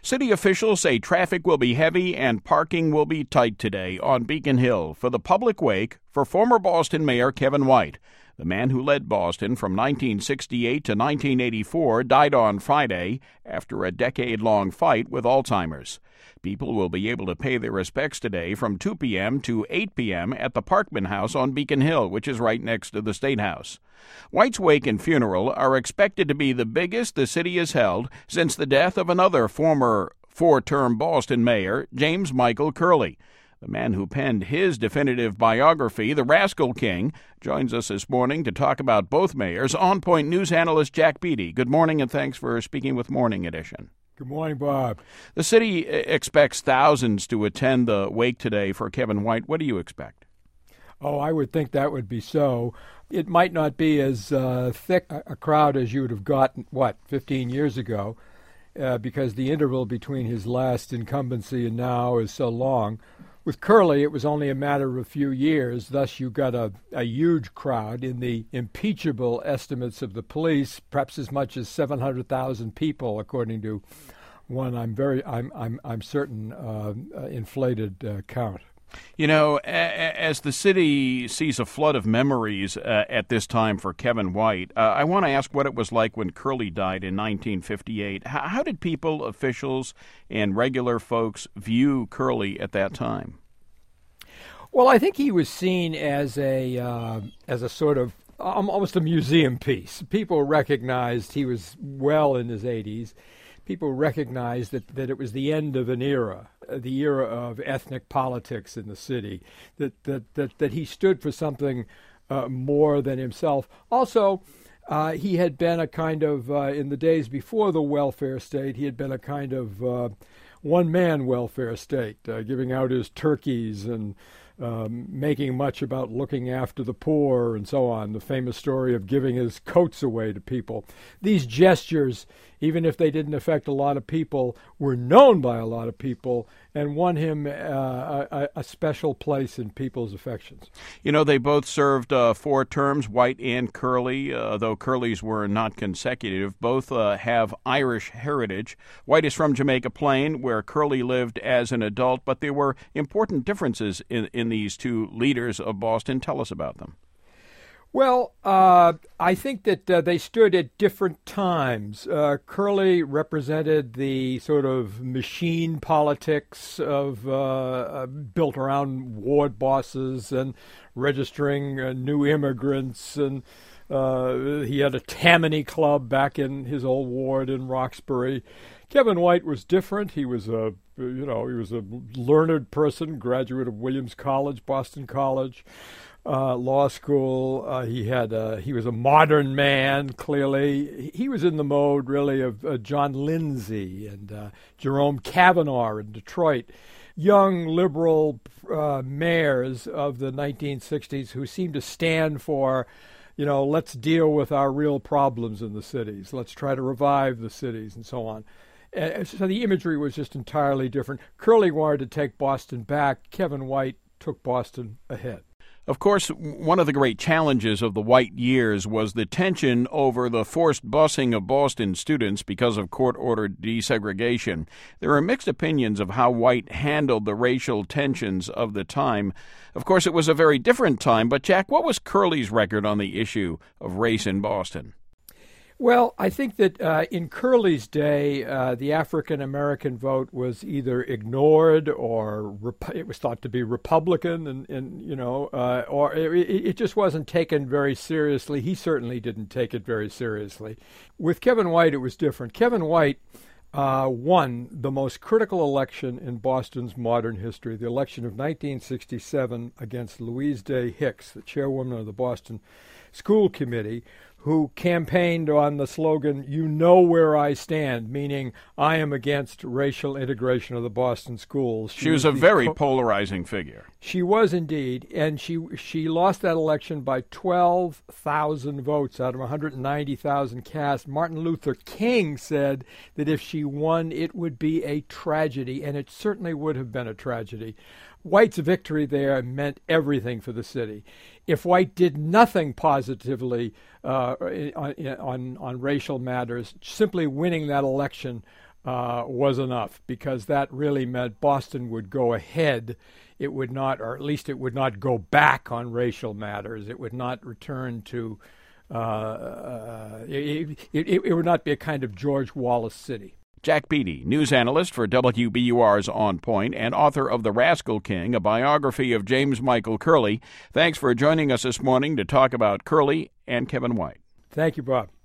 City officials say traffic will be heavy and parking will be tight today on Beacon Hill for the public wake for former Boston Mayor Kevin White. The man who led Boston from 1968 to 1984 died on Friday after a decade-long fight with Alzheimer's. People will be able to pay their respects today from 2 p.m. to 8 p.m. at the Parkman House on Beacon Hill, which is right next to the State House. White's wake and funeral are expected to be the biggest the city has held since the death of another former four-term Boston mayor, James Michael Curley. The man who penned his definitive biography, The Rascal King, joins us this morning to talk about both mayors. On Point News analyst Jack Beatty. Good morning, and thanks for speaking with Morning Edition. Good morning, Bob. The city expects thousands to attend the wake today for Kevin White. What do you expect? Oh, I would think that would be so. It might not be as thick a crowd as you would have gotten, 15 years ago, because the interval between his last incumbency and now is so long. With Curley, it was only a matter of a few years, thus you got a huge crowd. In the impeachable estimates of the police, perhaps as much as 700,000 people, according to one I'm certain inflated count. You know, as the city sees a flood of memories at this time for Kevin White, I want to ask what it was like when Curley died in 1958. How did people, officials, and regular folks view Curley at that time? Well, I think he was seen as a sort of almost a museum piece. People recognized he was well in his 80s. People recognized that it was the end of an era, the era of ethnic politics in the city, that he stood for something more than himself. Also, he had been a kind of, in the days before the welfare state, he had been a kind of one-man welfare state, giving out his turkeys and making much about looking after the poor and so on, the famous story of giving his coats away to people. These gestures, even if they didn't affect a lot of people, were known by a lot of people and won him a special place in people's affections. You know, they both served 4 terms, White and Curley, though Curley's were not consecutive. Both have Irish heritage. White is from Jamaica Plain, where Curley lived as an adult, but there were important differences in these two leaders of Boston. Tell us about them. Well, I think that they stood at different times. Curley represented the sort of machine politics of built around ward bosses and registering new immigrants, and he had a Tammany Club back in his old ward in Roxbury. Kevin White was different. He was a learned person, graduate of Williams College, Boston College. Law school. He was a modern man, clearly. He was in the mode, really, of John Lindsay and Jerome Kavanaugh in Detroit, young liberal mayors of the 1960s who seemed to stand for, let's deal with our real problems in the cities. Let's try to revive the cities and so on. So the imagery was just entirely different. Curley wanted to take Boston back. Kevin White took Boston ahead. Of course, one of the great challenges of the White years was the tension over the forced busing of Boston students because of court-ordered desegregation. There are mixed opinions of how White handled the racial tensions of the time. Of course, it was a very different time, but Jack, what was Curley's record on the issue of race in Boston? Well, I think that in Curley's day, the African-American vote was either ignored or it was thought to be Republican, or it just wasn't taken very seriously. He certainly didn't take it very seriously. With Kevin White, it was different. Kevin White won the most critical election in Boston's modern history, the election of 1967 against Louise Day Hicks, the chairwoman of the Boston School Committee, who campaigned on the slogan, "You know where I stand," meaning I am against racial integration of the Boston schools. She was a very polarizing figure. She was indeed, and she lost that election by 12,000 votes out of 190,000 cast. Martin Luther King said that if she won, it would be a tragedy, and it certainly would have been a tragedy. White's victory there meant everything for the city. If White did nothing positively on racial matters, simply winning that election was enough, because that really meant Boston would go ahead. It would not, or at least it would not go back on racial matters. It would not return to, it would not be a kind of George Wallace City. Jack Beatty, news analyst for WBUR's On Point and author of The Rascal King, a biography of James Michael Curley. Thanks for joining us this morning to talk about Curley and Kevin White. Thank you, Bob.